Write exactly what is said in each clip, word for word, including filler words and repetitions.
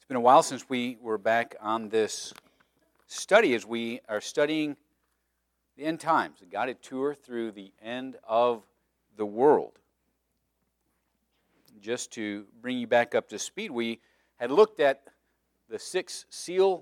It's been a while since we were back on this study as we are studying the end times, a guided tour through the end of the world. Just to bring you back up to speed, we had looked at the six seal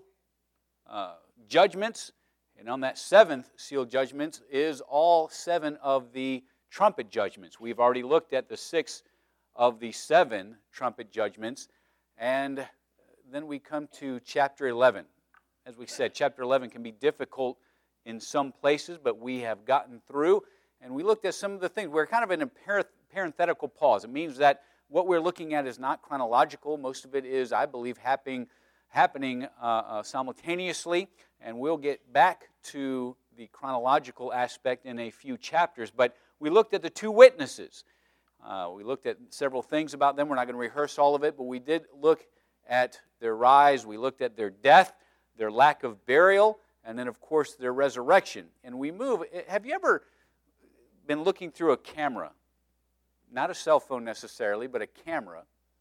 uh, judgments, and on that seventh seal judgment is all seven of the trumpet judgments. We've already looked at the six of the seven trumpet judgments, and then we come to chapter eleven. As we said, chapter eleven can be difficult in some places, but we have gotten through, and we looked at some of the things. We're kind of in a parenthetical pause. It means that what we're looking at is not chronological. Most of it is, I believe, happening, happening uh, uh, simultaneously, and we'll get back to the chronological aspect in a few chapters. But we looked at the two witnesses. Uh, we looked at several things about them. We're not going to rehearse all of it, but we did look at their rise, we looked at their death, their lack of burial, and then, of course, their resurrection. And we move. Have you ever been looking through a camera? Not a cell phone necessarily, but a camera.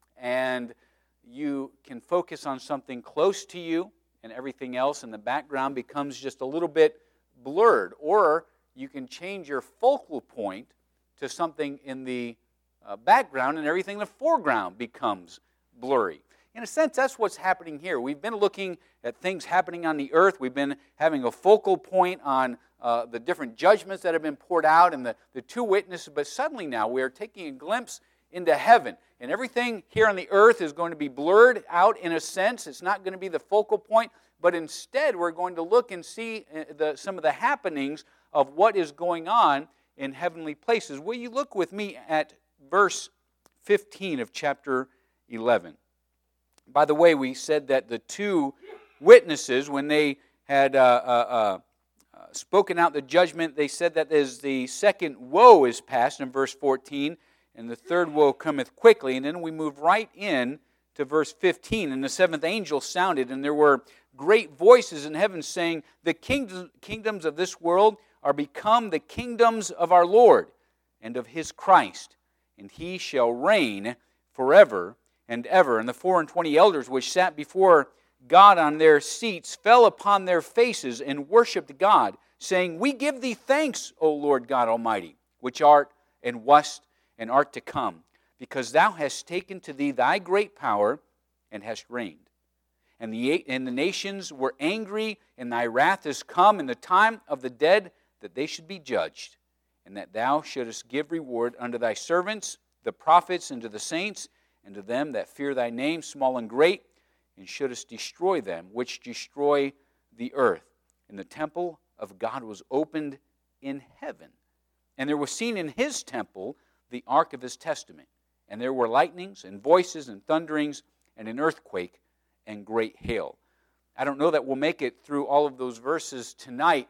And you can focus on something close to you, and everything else in the background becomes just a little bit blurred. Or you can change your focal point to something in the uh, background, and everything in the foreground becomes blurry. In a sense, that's what's happening here. We've been looking at things happening on the earth. We've been having a focal point on uh, the different judgments that have been poured out and the, the two witnesses. But suddenly now we are taking a glimpse into heaven. And everything here on the earth is going to be blurred out in a sense. It's not going to be the focal point. But instead, we're going to look and see the, some of the happenings of what is going on in heavenly places. Will you look with me at verse fifteen of chapter eleven? By the way, we said that the two witnesses, when they had uh, uh, uh, spoken out the judgment, they said that as the second woe is past in verse fourteen, and the third woe cometh quickly. And then we move right in to verse fifteen. And the seventh angel sounded, and there were great voices in heaven saying, the kingdoms, kingdoms of this world are become the kingdoms of our Lord and of His Christ, and He shall reign forever and ever. And the four and twenty elders which sat before God on their seats fell upon their faces and worshipped God, saying, we give thee thanks, O Lord God Almighty, which art and wast and art to come, because thou hast taken to thee thy great power and hast reigned. And the, and the nations were angry, and thy wrath is come in the time of the dead, that they should be judged, and that thou shouldest give reward unto thy servants, the prophets, and to the saints, and to them that fear thy name, small and great, and shouldest destroy them, which destroy the earth. And the temple of God was opened in heaven. And there was seen in His temple the ark of His testament. And there were lightnings, and voices, and thunderings, and an earthquake, and great hail. I don't know that we'll make it through all of those verses tonight,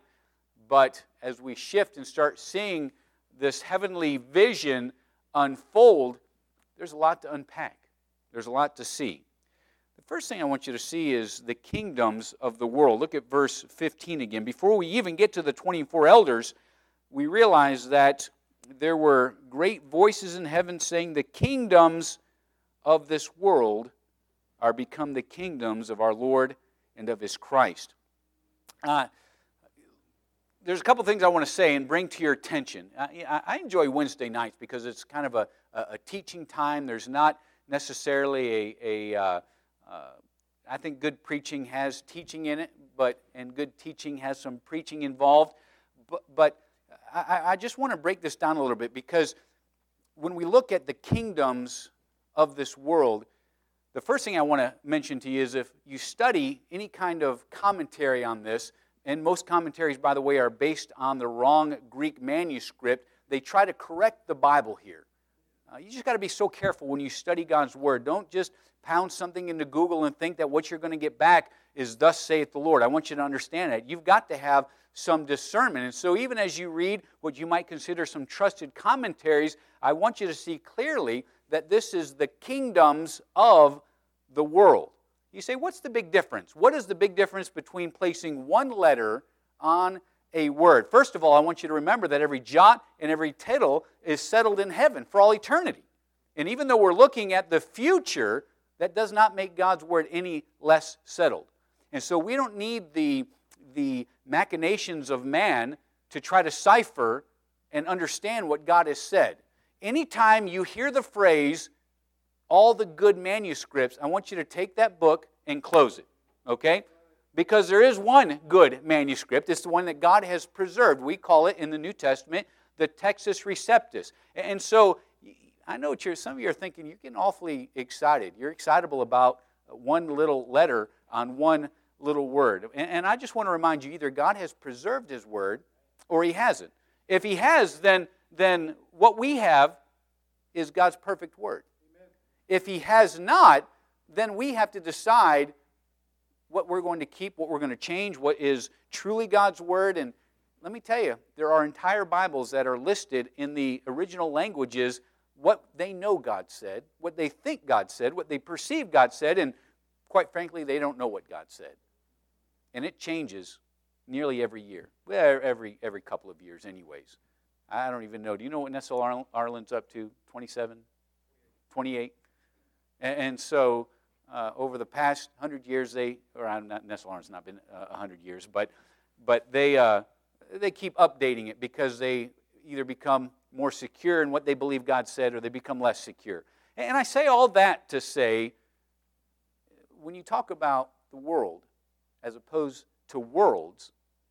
but as we shift and start seeing this heavenly vision unfold, there's a lot to unpack. There's a lot to see. The first thing I want you to see is the kingdoms of the world. Look at verse fifteen again. Before we even get to the twenty-four elders, we realize that there were great voices in heaven saying, the kingdoms of this world are become the kingdoms of our Lord and of His Christ. Uh, There's a couple things I want to say and bring to your attention. I, I enjoy Wednesday nights because it's kind of a, a, a teaching time. There's not necessarily a, a uh, uh, I think good preaching has teaching in it, but and good teaching has some preaching involved. But, but I, I just want to break this down a little bit, because when we look at the kingdoms of this world, the first thing I want to mention to you is if you study any kind of commentary on this, and most commentaries, by the way, are based on the wrong Greek manuscript, they try to correct the Bible here. Uh, you just got to be so careful when you study God's Word. Don't just pound something into Google and think that what you're going to get back is thus saith the Lord. I want you to understand that. You've got to have some discernment. And so even as you read what you might consider some trusted commentaries, I want you to see clearly that this is the kingdoms of the world. You say, what's the big difference? What is the big difference between placing one letter on a word? First of all, I want you to remember that every jot and every tittle is settled in heaven for all eternity. And even though we're looking at the future that does not make God's Word any less settled. And so we don't need the, the machinations of man to try to cipher and understand what God has said. Anytime you hear the phrase, all the good manuscripts, I want you to take that book and close it, okay? Because there is one good manuscript. It's the one that God has preserved. We call it in the New Testament the Textus Receptus. And so I know what you're, some of you are thinking, you're getting awfully excited. You're excitable about one little letter on one little word. And, and I just want to remind you, either God has preserved His Word or He hasn't. If He has, then, then what we have is God's perfect Word. Amen. If He has not, then we have to decide what we're going to keep, what we're going to change, what is truly God's Word. And let me tell you, there are entire Bibles that are listed in the original languages, what they know God said, what they think God said, what they perceive God said, and quite frankly, they don't know what God said. And it changes nearly every year. Well, every, every couple of years anyways. I don't even know. Do you know what Nessel Arlen's up to? twenty-seven? twenty-eight? And, and so uh, over the past hundred years, they, or not, Nessel Arlen's not been a uh, hundred years, but but they uh, they keep updating it because they either become more secure in what they believe God said or they become less secure. And I say all that to say, when you talk about the world as opposed to worlds,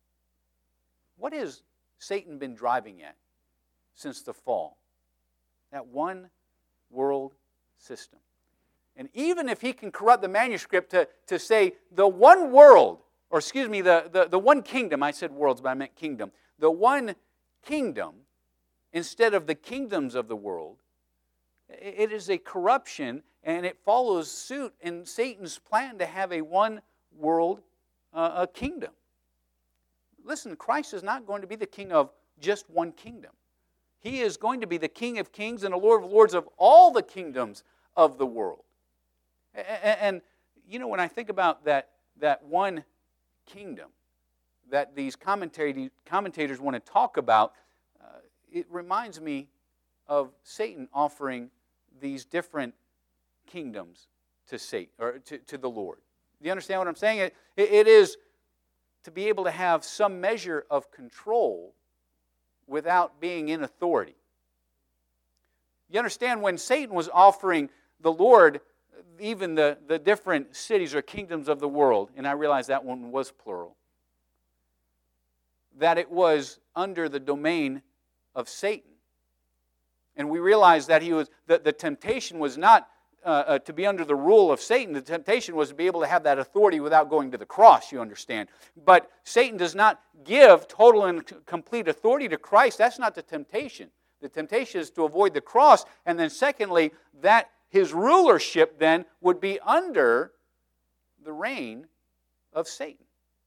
what has Satan been driving at since the fall? That one world system. And even if he can corrupt the manuscript to, to say the one world, or excuse me, the, the, the one kingdom, I said worlds, but I meant kingdom. The one kingdom, instead of the kingdoms of the world, it is a corruption, and it follows suit in Satan's plan to have a one world uh, a kingdom. Listen, Christ is not going to be the king of just one kingdom. He is going to be the King of kings and the Lord of lords of all the kingdoms of the world. And, and you know, when I think about that, that one kingdom that these commentary, commentators want to talk about, uh, it reminds me of Satan offering these different kingdoms to Satan or to, to the Lord. Do you understand what I'm saying? It, it is to be able to have some measure of control without being in authority. You understand, when Satan was offering the Lord even the, the different cities or kingdoms of the world, and I realize that one was plural, that it was under the domain of Satan. And we realize that he was that the temptation was not uh, uh, to be under the rule of Satan. The temptation was to be able to have that authority without going to the cross, you understand. But Satan does not give total and complete authority to Christ. That's not the temptation. The temptation is to avoid the cross. And then secondly, that his rulership then would be under the reign of Satan.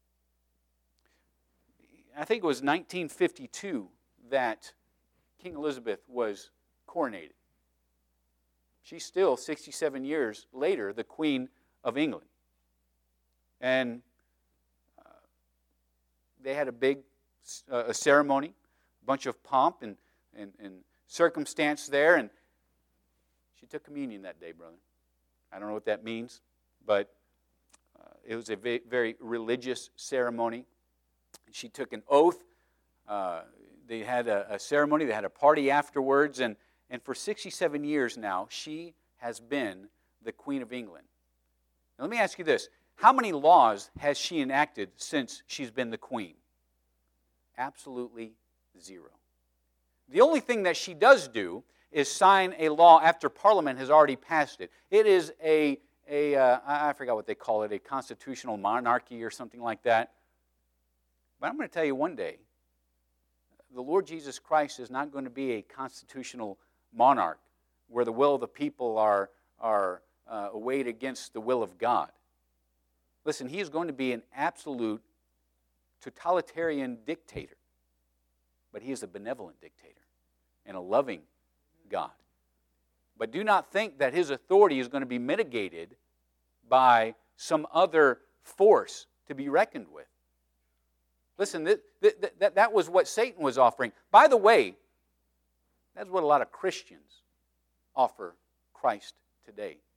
I think it was nineteen fifty-two that King Elizabeth was coronated. She's still, sixty-seven years later, the Queen of England. And uh, they had a big uh, a ceremony, a bunch of pomp and, and, and circumstance there, and she took communion that day, brother. I don't know what that means, but uh, it was a very, very religious ceremony. She took an oath. Uh, they had a, a ceremony. They had a party afterwards, and And for sixty-seven years now, she has been the Queen of England. Now, let me ask you this. How many laws has she enacted since she's been the Queen? Absolutely zero. The only thing that she does do is sign a law after Parliament has already passed it. It is a, a uh, I forgot what they call it, a constitutional monarchy or something like that. But I'm going to tell you one day, the Lord Jesus Christ is not going to be a constitutional monarch where the will of the people are, are uh, weighed against the will of God. Listen, he is going to be an absolute totalitarian dictator. But he is a benevolent dictator and a loving God. But do not think that his authority is going to be mitigated by some other force to be reckoned with. Listen, that, that, that was what Satan was offering. By the way, that's what a lot of Christians offer Christ today.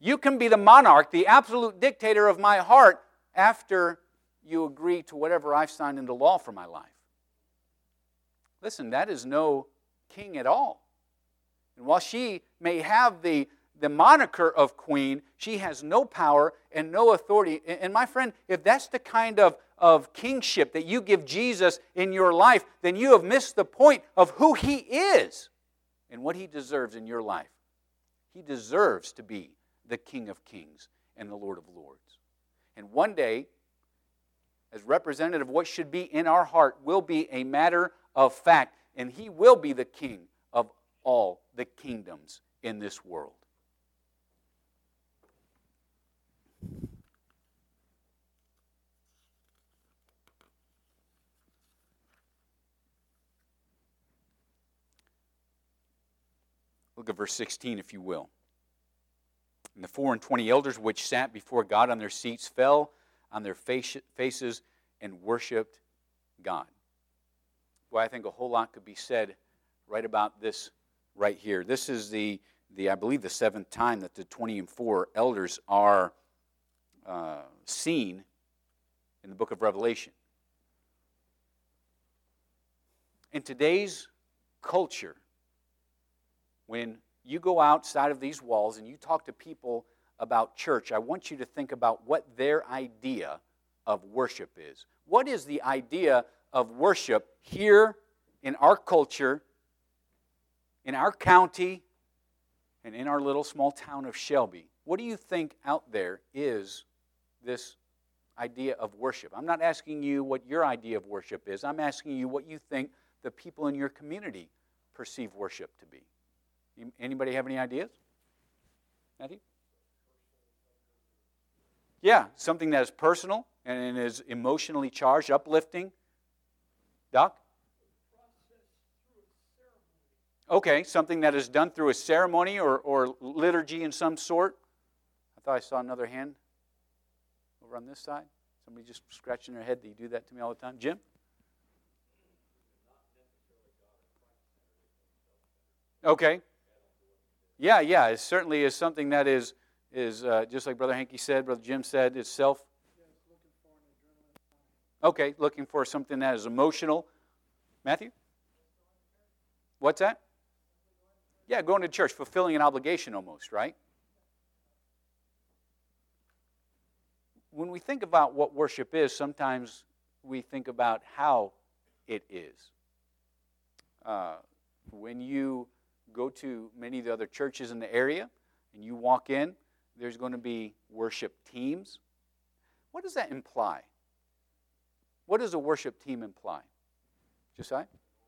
You can be the monarch, the absolute dictator of my heart after you agree to whatever I've signed into law for my life. Listen, that is no king at all. And while she may have the, the moniker of queen, she has no power and no authority. And my friend, if that's the kind of, of kingship that you give Jesus in your life, then you have missed the point of who He is and what He deserves in your life. He deserves to be the King of Kings and the Lord of Lords. And one day, as representative of what should be in our heart, will be a matter of fact, and He will be the King of all the kingdoms in this world. Look at verse sixteen, if you will. And the four and twenty elders which sat before God on their seats fell on their face, faces and worshipped God. Well, I think a whole lot could be said right about this right here. This is the, the I believe, the seventh time that the twenty and four elders are uh, seen in the book of Revelation. In today's culture, when you go outside of these walls and you talk to people about church, I want you to think about what their idea of worship is. What is the idea of worship here in our culture, in our county, and in our little small town of Shelby? What do you think out there is this idea of worship? I'm not asking you what your idea of worship is. I'm asking you what you think the people in your community perceive worship to be. Anybody have any ideas? Matthew? Yeah, something that is personal and is emotionally charged, uplifting. Doc? Okay, something that is done through a ceremony or, or liturgy in some sort. I thought I saw another hand over on this side. Somebody just scratching their head. Do you do that to me all the time? Jim? Okay. Yeah, yeah, it certainly is something that is, is uh, just like Brother Hankey said, Brother Jim said, is self. Okay, looking for something that is emotional. Matthew? What's that? Yeah, going to church, fulfilling an obligation almost, right? When we think about what worship is, sometimes we think about how it is. Uh, when you go to many of the other churches in the area and you walk in, there's going to be worship teams. What does that imply? What does a worship team imply? Josiah?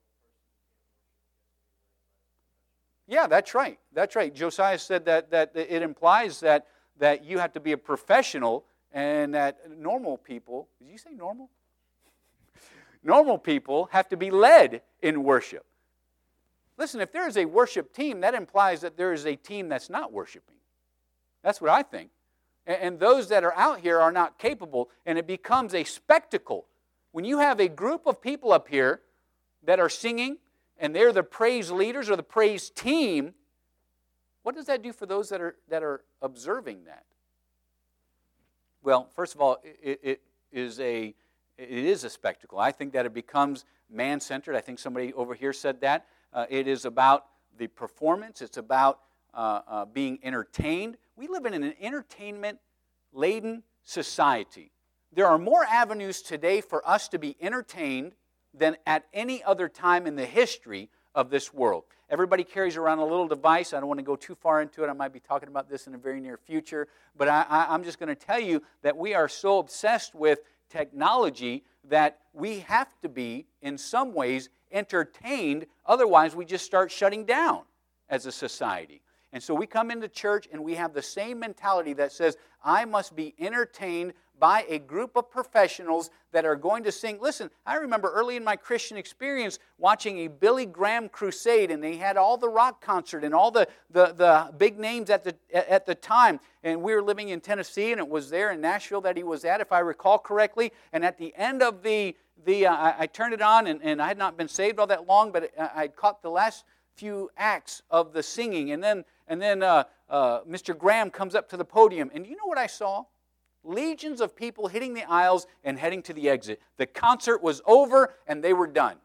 Yeah, that's right. That's right. Josiah said that, that it implies that, that you have to be a professional and that normal people, did you say normal? Normal people have to be led in worship. Listen, if there is a worship team, that implies that there is a team that's not worshiping. That's what I think. And, and those that are out here are not capable, and it becomes a spectacle. When you have a group of people up here that are singing, and they're the praise leaders or the praise team, what does that do for those that are, that are observing that? Well, first of all, it, it is a it is a spectacle. I think that it becomes man-centered. I think somebody over here said that. Uh, it is about the performance. It's about uh, uh, being entertained. We live in an entertainment-laden society. There are more avenues today for us to be entertained than at any other time in the history of this world. Everybody carries around a little device. I don't want to go too far into it. I might be talking about this in the very near future. But I, I, I'm just going to tell you that we are so obsessed with technology that we have to be, in some ways, entertained. Otherwise, we just start shutting down as a society. And so we come into church and we have the same mentality that says, I must be entertained by a group of professionals that are going to sing. Listen, I remember early in my Christian experience watching a Billy Graham crusade, and they had all the rock concert and all the, the, the big names at the, at the time. And we were living in Tennessee, and it was there in Nashville that he was at, if I recall correctly. And at the end of the, the uh, I, I turned it on, and, and I had not been saved all that long, but I had caught the last few acts of the singing. And then, and then uh, uh, Mister Graham comes up to the podium, and you know what I saw? Legions of people hitting the aisles and heading to the exit. The concert was over, and they were done.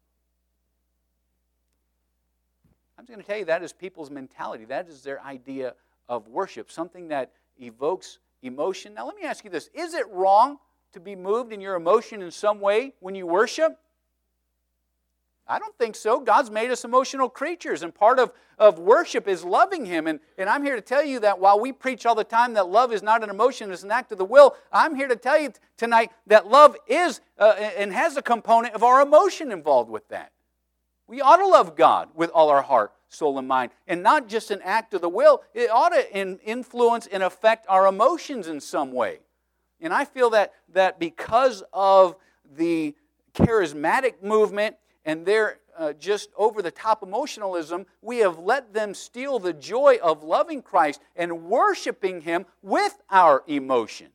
I'm just going to tell you, that is people's mentality. That is their idea of worship, something that evokes emotion. Now, let me ask you this. Is it wrong to be moved in your emotion in some way when you worship? I don't think so. God's made us emotional creatures, and part of, of worship is loving Him. And, and I'm here to tell you that while we preach all the time that love is not an emotion, it's an act of the will, I'm here to tell you tonight that love is uh, and has a component of our emotion involved with that. We ought to love God with all our heart, soul, and mind, and not just an act of the will. It ought to in, influence and affect our emotions in some way. And I feel that, that because of the charismatic movement and their uh, just over-the-top emotionalism, we have let them steal the joy of loving Christ and worshiping Him with our emotion.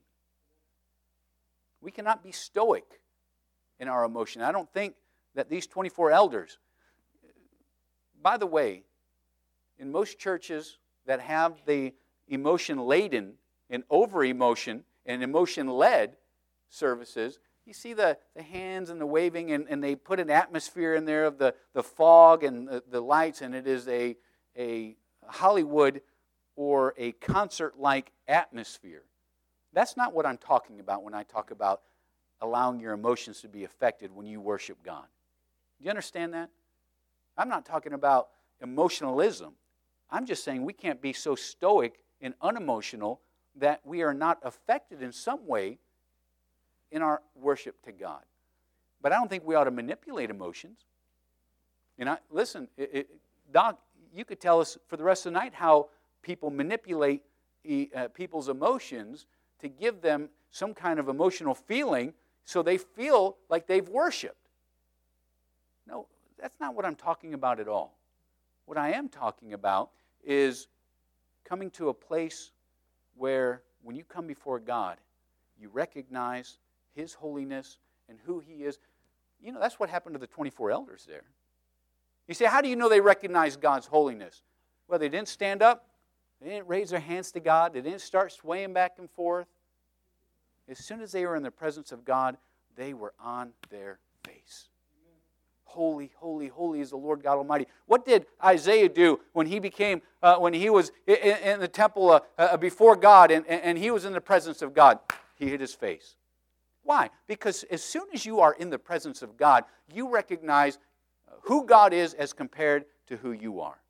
We cannot be stoic in our emotion. I don't think that these twenty-four elders... By the way, in most churches that have the emotion-laden and over-emotion and emotion-led services, you see the, the hands and the waving, and, and they put an atmosphere in there of the, the fog and the, the lights, and it is a, a Hollywood or a concert-like atmosphere. That's not what I'm talking about when I talk about allowing your emotions to be affected when you worship God. Do you understand that? I'm not talking about emotionalism. I'm just saying we can't be so stoic and unemotional that we are not affected in some way in our worship to God. But I don't think we ought to manipulate emotions. And I, listen, it, it, Doc, you could tell us for the rest of the night how people manipulate uh, people's emotions to give them some kind of emotional feeling so they feel like they've worshiped. No, that's not what I'm talking about at all. What I am talking about is coming to a place where when you come before God, you recognize His holiness and who He is. You know, that's what happened to the twenty-four elders there. You say, how do you know they recognize God's holiness? Well, they didn't stand up. They didn't raise their hands to God. They didn't start swaying back and forth. As soon as they were in the presence of God, they were on their face. Holy, holy, holy is the Lord God Almighty. What did Isaiah do when he became, uh, when he was in, in the temple uh, uh, before God and, and he was in the presence of God? He hid his face. Why? Because as soon as you are in the presence of God, you recognize who God is as compared to who you are.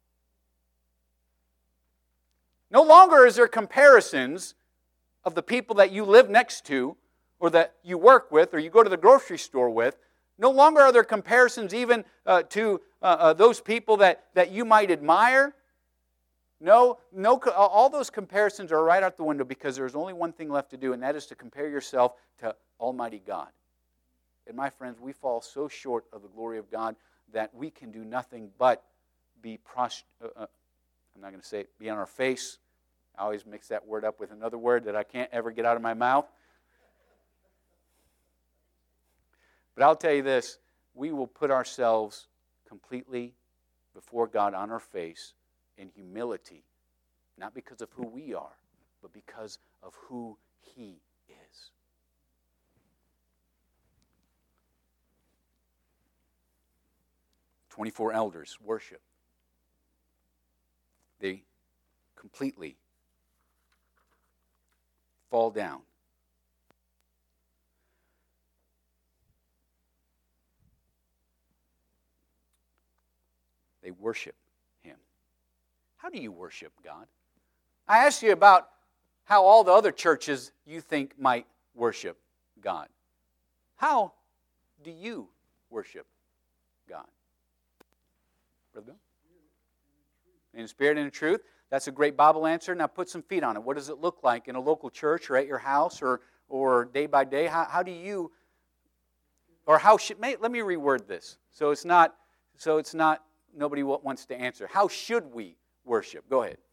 No longer is there comparisons of the people that you live next to or that you work with or you go to the grocery store with. No longer are there comparisons even uh, to uh, uh, those people that, that you might admire. No, no, all those comparisons are right out the window because there's only one thing left to do, and that is to compare yourself to Almighty God. And my friends, we fall so short of the glory of God that we can do nothing but be prost- uh, uh, I'm not going to say it, be on our face. I always mix that word up with another word that I can't ever get out of my mouth. But I'll tell you this, we will put ourselves completely before God on our face in humility, not because of who we are, but because of who He is. twenty-four elders worship. They completely fall down. They worship Him. How do you worship God? I asked you about how all the other churches you think might worship God. How do you worship God? Brother Bill? In spirit and in truth. That's a great Bible answer. Now put some feet on it. What does it look like in a local church or at your house or, or day by day? How, how do you, or how should, may, let me reword this. So it's not, so it's not, nobody wants to answer. How should we worship? Go ahead.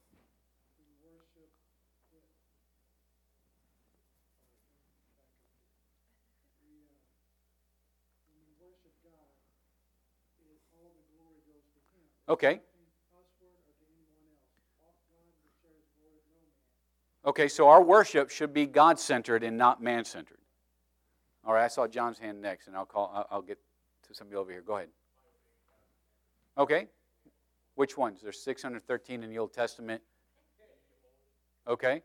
Okay. Okay, so our worship should be God-centered and not man-centered. All right, I saw John's hand next, and I'll call. I'll, I'll get to somebody over here. Go ahead. Okay. Which ones? There's six hundred thirteen in the Old Testament. Okay.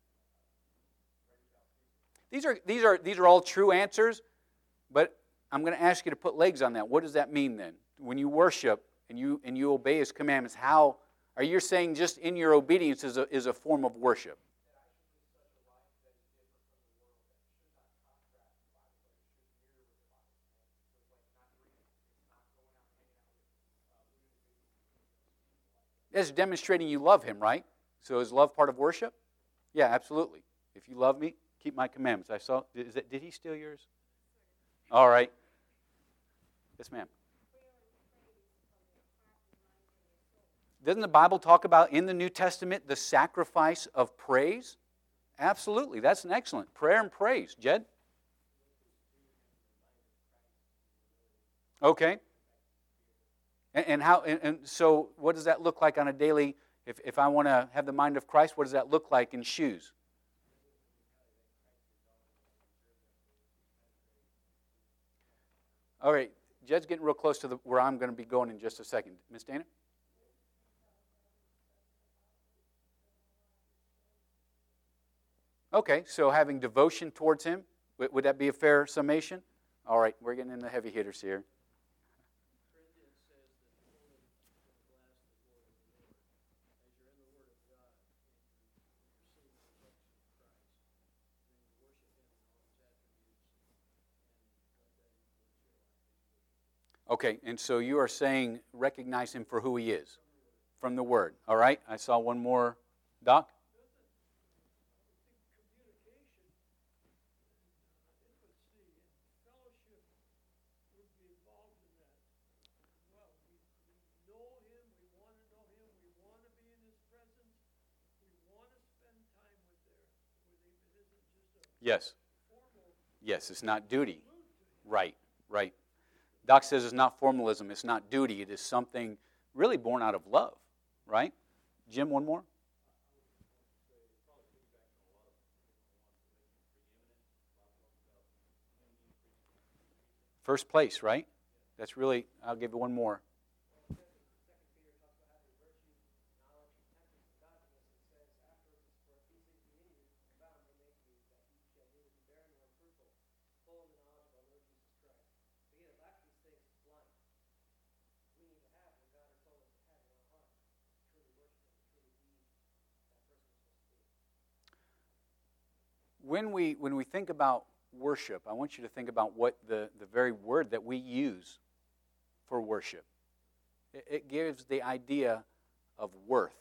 These are these are these are all true answers, but I'm going to ask you to put legs on that. What does that mean then? When you worship and you and you obey His commandments, how are you saying just in your obedience is a is a form of worship? That's demonstrating you love Him, right? So is love part of worship? Yeah, absolutely. If you love me, keep my commandments. I saw. Is that, did he steal yours? All right. Yes, ma'am. Doesn't the Bible talk about in the New Testament the sacrifice of praise? Absolutely. That's an excellent prayer and praise. Jed? Okay. And, and how? And, and so, what does that look like on a daily? If if I want to have the mind of Christ, what does that look like in shoes? All right, Jed's getting real close to the, where I'm going to be going in just a second. Miss Dana? Okay, so having devotion towards Him, would, would that be a fair summation? All right, we're getting in the heavy hitters here. Okay, and so you are saying recognize Him for who He is, from the Word. All right, I saw one more. Doc? Yes. Yes, it's not duty. Right, right. Doc says it's not formalism, it's not duty, it is something really born out of love, right? Jim, one more? First place, right? That's really, I'll give you one more. When we, when we think about worship, I want you to think about what the, the very word that we use for worship. It, it gives the idea of worth.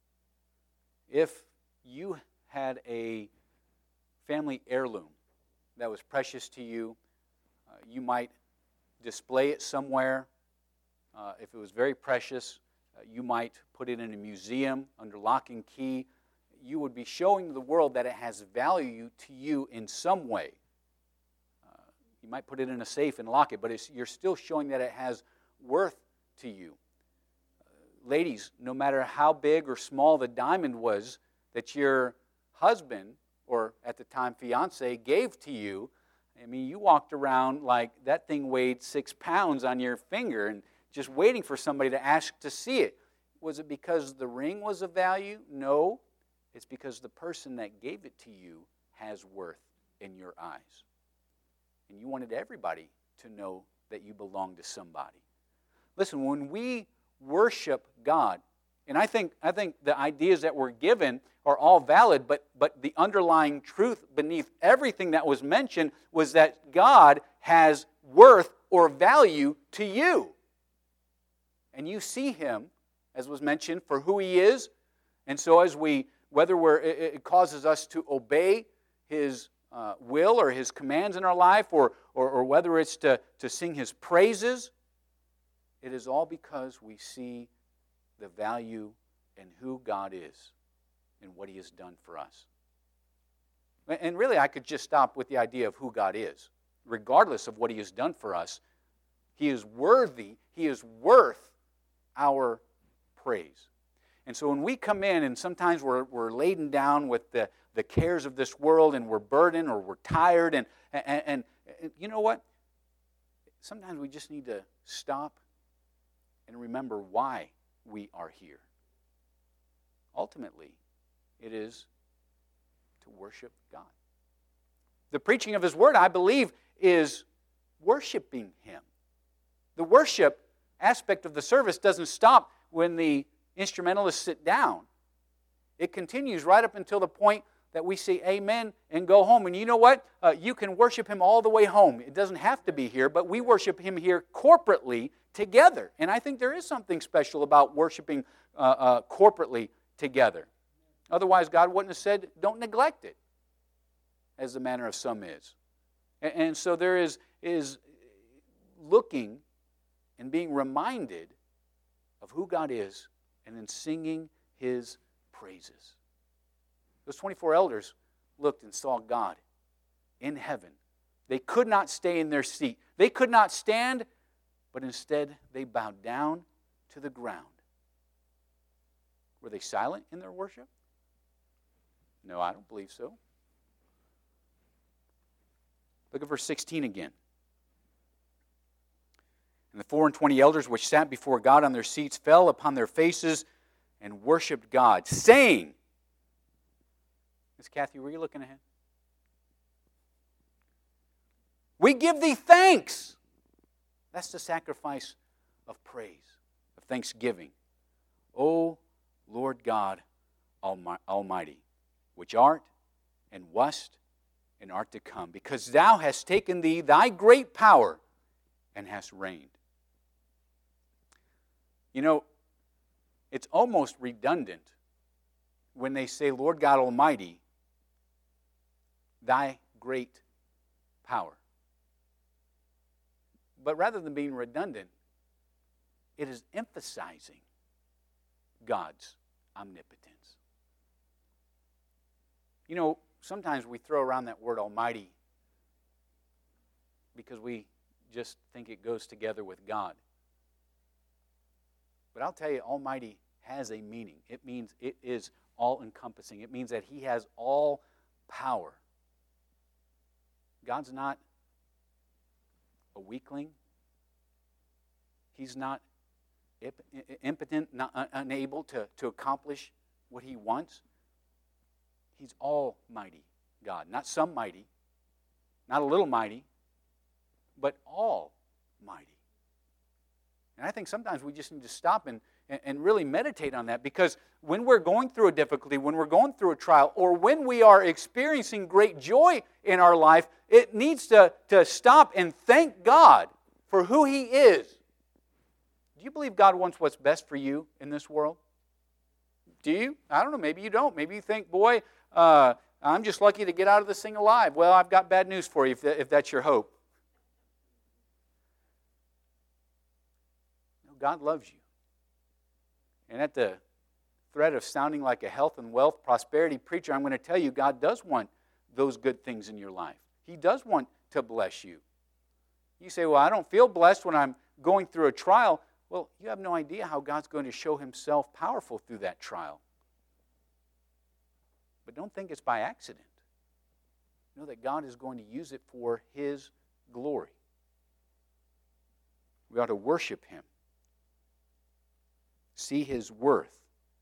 If you had a family heirloom that was precious to you, uh, you might display it somewhere. Uh, if it was very precious, uh, you might put it in a museum under lock and key. You would be showing the world that it has value to you in some way. Uh, you might put it in a safe and lock it, but it's, you're still showing that it has worth to you. Uh, ladies, no matter how big or small the diamond was that your husband, or at the time fiance, gave to you, I mean, you walked around like that thing weighed six pounds on your finger and just waiting for somebody to ask to see it. Was it because the ring was of value? No. It's because the person that gave it to you has worth in your eyes. And you wanted everybody to know that you belong to somebody. Listen, when we worship God, and I think I think the ideas that were given are all valid, but, but the underlying truth beneath everything that was mentioned was that God has worth or value to you. And you see Him, as was mentioned, for who He is. And so as we Whether we're, it causes us to obey His uh, will or His commands in our life, or, or, or whether it's to, to sing His praises, it is all because we see the value in who God is and what He has done for us. And really, I could just stop with the idea of who God is. Regardless of what He has done for us, He is worthy, He is worth our praise. And so when we come in, and sometimes we're, we're laden down with the, the cares of this world and we're burdened or we're tired. And, and, and, and you know what? Sometimes we just need to stop and remember why we are here. Ultimately, it is to worship God. The preaching of His Word, I believe, is worshiping Him. The worship aspect of the service doesn't stop when the instrumentalists sit down. It continues right up until the point that we say amen and go home. And you know what? Uh, you can worship Him all the way home. It doesn't have to be here, but we worship Him here corporately together. And I think there is something special about worshiping uh, uh, corporately together. Otherwise, God wouldn't have said, don't neglect it, as the manner of some is. And, and so there is, is looking and being reminded of who God is and then singing His praises. Those twenty-four elders looked and saw God in heaven. They could not stay in their seat. They could not stand, but instead they bowed down to the ground. Were they silent in their worship? No, I don't believe so. Look at verse sixteen again. And the four and twenty elders which sat before God on their seats fell upon their faces and worshipped God, saying, Miss Kathy, were you looking ahead? We give thee thanks. That's the sacrifice of praise, of thanksgiving. O Lord God Almighty, which art and wast and art to come, because thou hast taken thee thy great power and hast reigned. You know, it's almost redundant when they say, Lord God Almighty, thy great power. But rather than being redundant, it is emphasizing God's omnipotence. You know, sometimes we throw around that word almighty because we just think it goes together with God. But I'll tell you, almighty has a meaning. It means it is all-encompassing. It means that He has all power. God's not a weakling. He's not impotent, not unable to, to accomplish what He wants. He's almighty God. Not some mighty, not a little mighty, but almighty. And I think sometimes we just need to stop and, and really meditate on that, because when we're going through a difficulty, when we're going through a trial, or when we are experiencing great joy in our life, it needs to, to stop and thank God for who He is. Do you believe God wants what's best for you in this world? Do you? I don't know. Maybe you don't. Maybe you think, boy, uh, I'm just lucky to get out of this thing alive. Well, I've got bad news for you if, that, if that's your hope. No, God loves you. And at the threat of sounding like a health and wealth prosperity preacher, I'm going to tell you, God does want those good things in your life. He does want to bless you. You say, well, I don't feel blessed when I'm going through a trial. Well, you have no idea how God's going to show Himself powerful through that trial. But don't think it's by accident. Know that God is going to use it for His glory. We ought to worship Him. See His worth.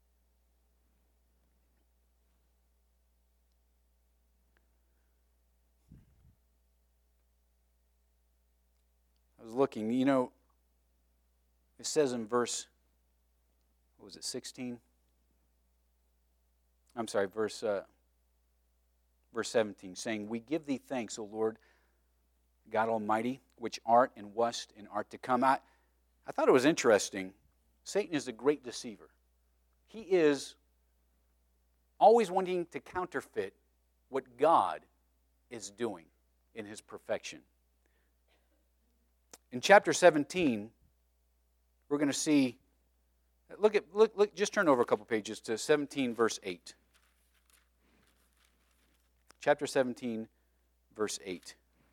I was looking, you know, it says in verse, what was it, sixteen? I'm sorry, verse uh, verse seventeen, saying, We give thee thanks, O Lord, God Almighty, which art and wast and art to come. I, I thought it was interesting. Satan is a great deceiver. He is always wanting to counterfeit what God is doing in His perfection. In chapter seventeen, we're going to see, look at, look, look, just turn over a couple pages to seventeen, verse eight. Chapter seventeen, verse eight.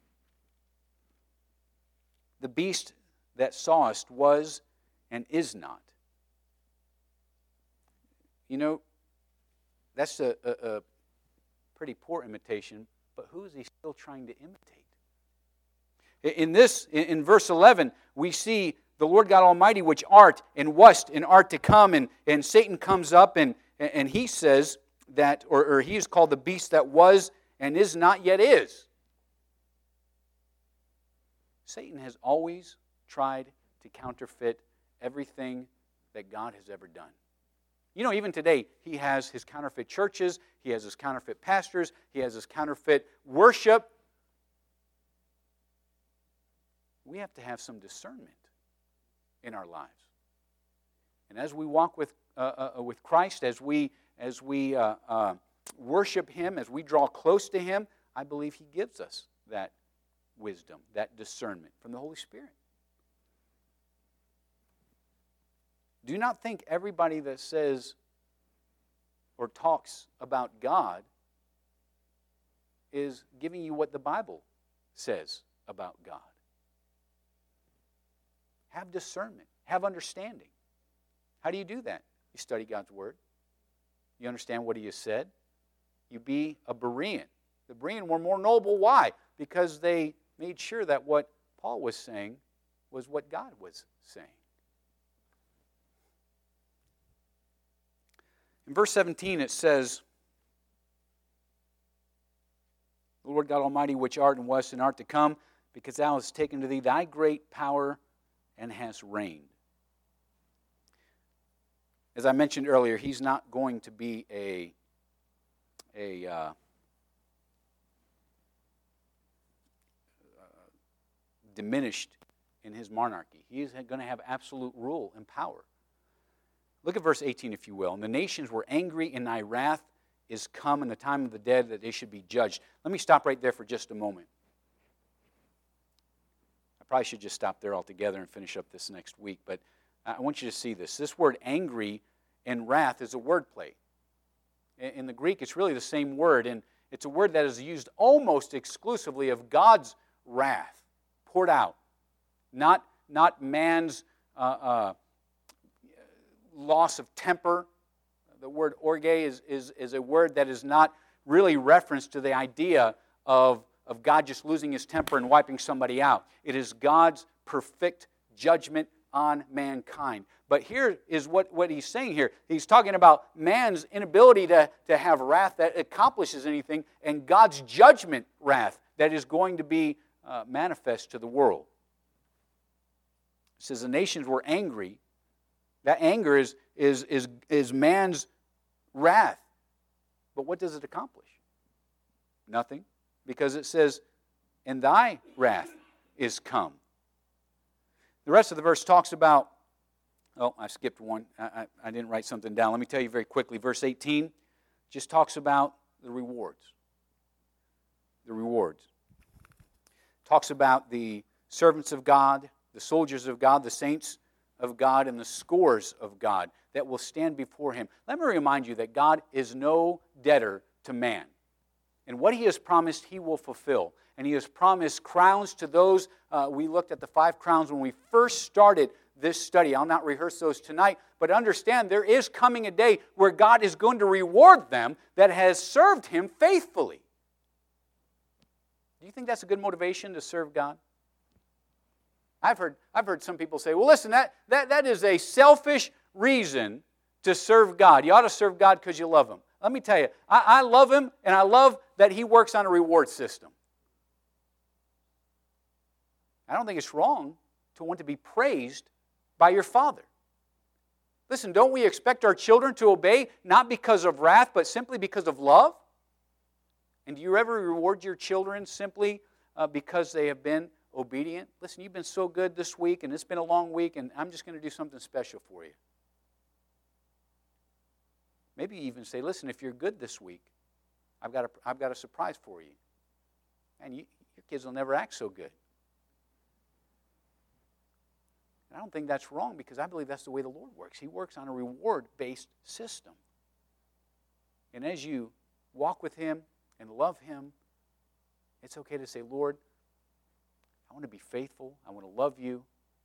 The beast that sawest was and is not. You know, that's a, a, a pretty poor imitation, but who is he still trying to imitate? In this, in verse eleven, we see the Lord God Almighty, which art and wast and art to come, and, and Satan comes up and, and he says that, or, or he is called the beast that was and is not yet is. Satan has always tried to counterfeit everything that God has ever done. You know, even today, he has his counterfeit churches, he has his counterfeit pastors, he has his counterfeit worship. We have to have some discernment in our lives. And as we walk with uh, uh, with Christ, as we as we uh, uh, worship Him, as we draw close to Him, I believe He gives us that wisdom, that discernment from the Holy Spirit. Do not think everybody that says or talks about God is giving you what the Bible says about God. Have discernment. Have understanding. How do you do that? You study God's Word. You understand what He has said. You be a Berean. The Berean were more noble. Why? Because they made sure that what Paul was saying was what God was saying. In verse seventeen it says, "The Lord God Almighty, which art and wast and art to come, because thou hast taken to thee thy great power and hast reigned." As I mentioned earlier, he's not going to be a, a uh, diminished in his monarchy. He is going to have absolute rule and power. Look at verse eighteen, if you will. "And the nations were angry, and thy wrath is come, and the time of the dead that they should be judged." Let me stop right there for just a moment. I probably should just stop there altogether and finish up this next week, but I want you to see this. This word angry and wrath is a word play. In the Greek, it's really the same word, and it's a word that is used almost exclusively of God's wrath poured out, not, not man's uh, uh, loss of temper. The word orge is, is, is a word that is not really reference to the idea of, of God just losing his temper and wiping somebody out. It is God's perfect judgment on mankind. But here is what, what he's saying here. He's talking about man's inability to, to have wrath that accomplishes anything, and God's judgment wrath that is going to be uh, manifest to the world. It says the nations were angry. That anger is, is, is, is man's wrath. But what does it accomplish? Nothing. Because it says, "And thy wrath is come." The rest of the verse talks about, oh, I skipped one. I, I, I didn't write something down. Let me tell you very quickly. Verse eighteen just talks about the rewards. The rewards. Talks about the servants of God, the soldiers of God, the saints of God, and the scores of God that will stand before Him. Let me remind you that God is no debtor to man. And what He has promised, He will fulfill. And He has promised crowns to those. Uh, we looked at the five crowns when we first started this study. I'll not rehearse those tonight, but understand there is coming a day where God is going to reward them that has served Him faithfully. Do you think that's a good motivation to serve God? I've heard, I've heard some people say, well, listen, that, that, that is a selfish reason to serve God. You ought to serve God because you love Him. Let me tell you, I, I love Him, and I love that He works on a reward system. I don't think it's wrong to want to be praised by your Father. Listen, don't we expect our children to obey not because of wrath, but simply because of love? And do you ever reward your children simply uh, because they have been obedient? Listen, you've been so good this week, and it's been a long week, and I'm just going to do something special for you. Maybe you even say, listen, if you're good this week, I've got a, I've got a surprise for you. And you, your kids will never act so good. And I don't think that's wrong, because I believe that's the way the Lord works. He works on a reward-based system. And as you walk with Him and love Him, it's okay to say, Lord, I want to be faithful. I want to love you.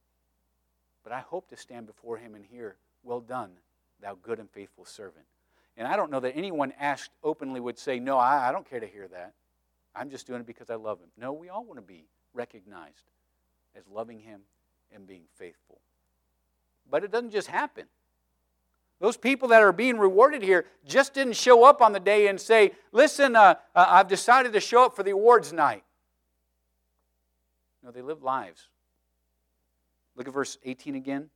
But I hope to stand before Him and hear, well done, thou good and faithful servant. And I don't know that anyone asked openly would say, no, I, I don't care to hear that. I'm just doing it because I love him. No, we all want to be recognized as loving him and being faithful. But it doesn't just happen. Those people that are being rewarded here just didn't show up on the day and say, listen, uh, uh, I've decided to show up for the awards night. No, they lived lives. Look at verse eighteen again.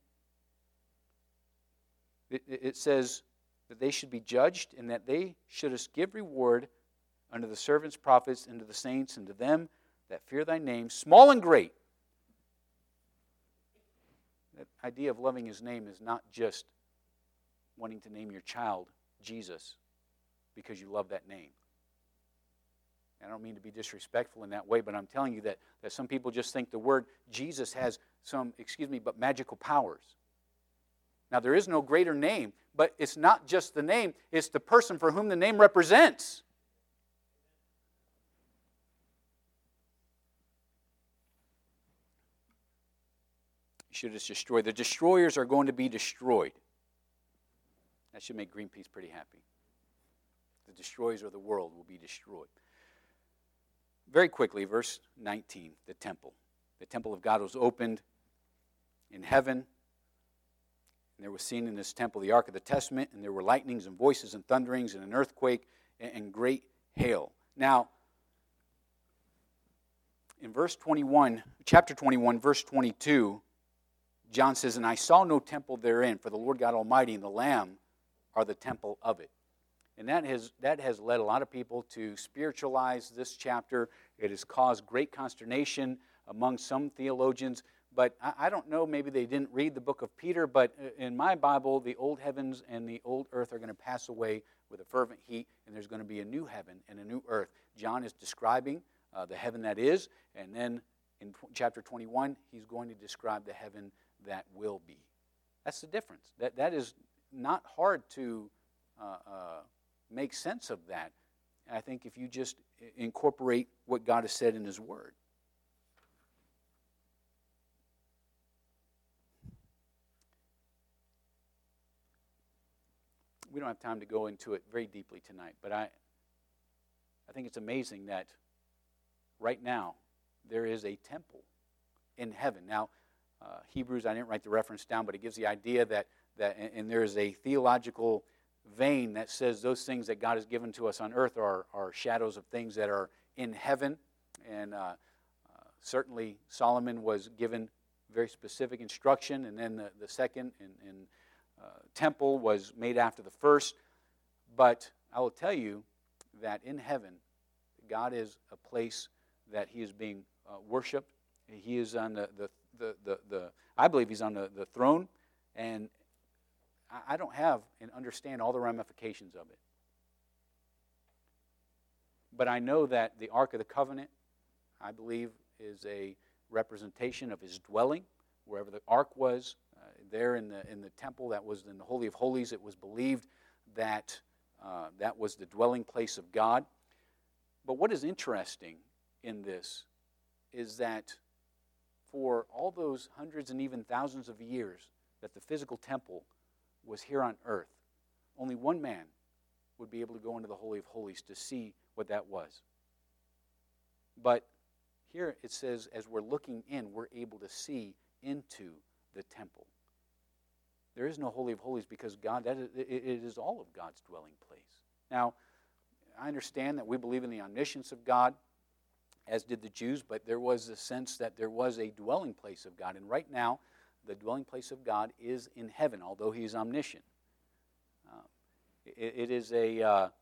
It, it says that they should be judged and that they should give reward unto the servants, prophets, and to the saints, and to them that fear thy name, small and great. That idea of loving his name is not just wanting to name your child Jesus because you love that name. I don't mean to be disrespectful in that way, but I'm telling you that, that some people just think the word Jesus has some, excuse me, but magical powers. Now, there is no greater name, but it's not just the name, it's the person for whom the name represents. Should it's destroyed. The destroyers are going to be destroyed. That should make Greenpeace pretty happy. The destroyers of the world will be destroyed. Very quickly, verse nineteen, the temple. The temple of God was opened in heaven. And there was seen in this temple the Ark of the Testament, and there were lightnings and voices and thunderings and an earthquake and, and great hail. Now, in verse twenty-one, chapter twenty-one, verse twenty-two, John says, and I saw no temple therein, for the Lord God Almighty and the Lamb are the temple of it. And that has, that has led a lot of people to spiritualize this chapter. It has caused great consternation among some theologians. But I, I don't know, maybe they didn't read the book of Peter, but in my Bible, the old heavens and the old earth are going to pass away with a fervent heat, and there's going to be a new heaven and a new earth. John is describing uh, the heaven that is, and then in chapter twenty-one, he's going to describe the heaven that will be. That's the difference. That That is not hard to uh, uh, make sense of that. I think if you just incorporate what God has said in his word. We don't have time to go into it very deeply tonight, but I, I think it's amazing that right now there is a temple in heaven. Now, uh, Hebrews, I didn't write the reference down, but it gives the idea that, that and, and there is a theological vein that says those things that God has given to us on earth are, are shadows of things that are in heaven. And uh, uh, certainly Solomon was given very specific instruction, and then the, the second and, and uh, temple was made after the first. But I will tell you that in heaven, God is a place that he is being uh, worshipped. He is on the, the, the, the, the I believe he's on the, the throne, and I don't have and understand all the ramifications of it. But I know that the Ark of the Covenant, I believe, is a representation of his dwelling, wherever the Ark was, uh, there in the in the temple that was in the Holy of Holies. It was believed that uh, that was the dwelling place of God. But what is interesting in this is that for all those hundreds and even thousands of years that the physical temple was here on earth, only one man would be able to go into the Holy of Holies to see what that was. But here it says, as we're looking in, we're able to see into the temple. There is no Holy of Holies because God, that is, it is all of God's dwelling place. Now, I understand that we believe in the omniscience of God, as did the Jews, but there was a sense that there was a dwelling place of God. And right now, the dwelling place of God is in heaven, although he is omniscient. Uh, it, it is a uh, uh,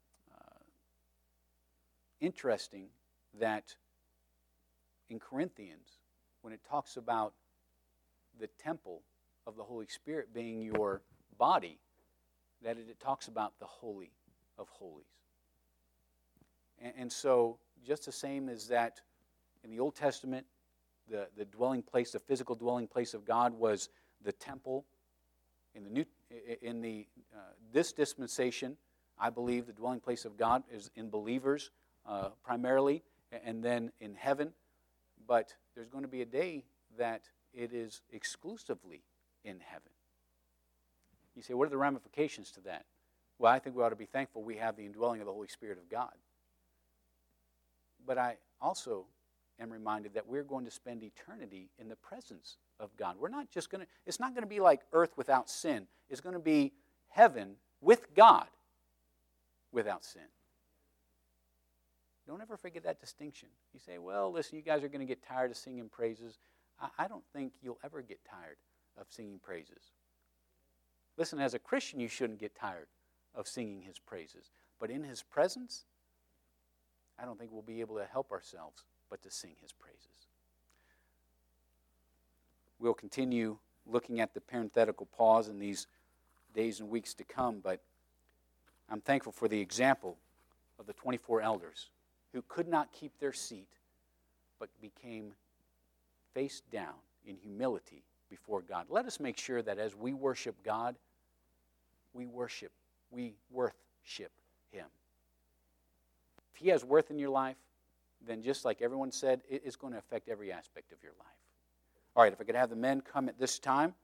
interesting that in Corinthians, when it talks about the temple of the Holy Spirit being your body, that it, it talks about the Holy of Holies. And, and so, just the same as that in the Old Testament, The, the dwelling place, the physical dwelling place of God was the temple. In the new, in the uh, this dispensation, I believe the dwelling place of God is in believers uh, primarily, and then in heaven. But there's going to be a day that it is exclusively in heaven. You say, what are the ramifications to that? Well, I think we ought to be thankful we have the indwelling of the Holy Spirit of God. But I also am reminded that we're going to spend eternity in the presence of God. We're not just going to, it's not going to be like earth without sin. It's going to be heaven with God without sin. Don't ever forget that distinction. You say, well, listen, you guys are going to get tired of singing praises. I, I don't think you'll ever get tired of singing praises. Listen, as a Christian, you shouldn't get tired of singing his praises. But in his presence, I don't think we'll be able to help ourselves but to sing his praises. We'll continue looking at the parenthetical pause in these days and weeks to come, but I'm thankful for the example of the twenty-four elders who could not keep their seat but became face down in humility before God. Let us make sure that as we worship God, we worship, we worthship him. If he has worth in your life, then just like everyone said, it's going to affect every aspect of your life. All right, if I could have the men come at this time.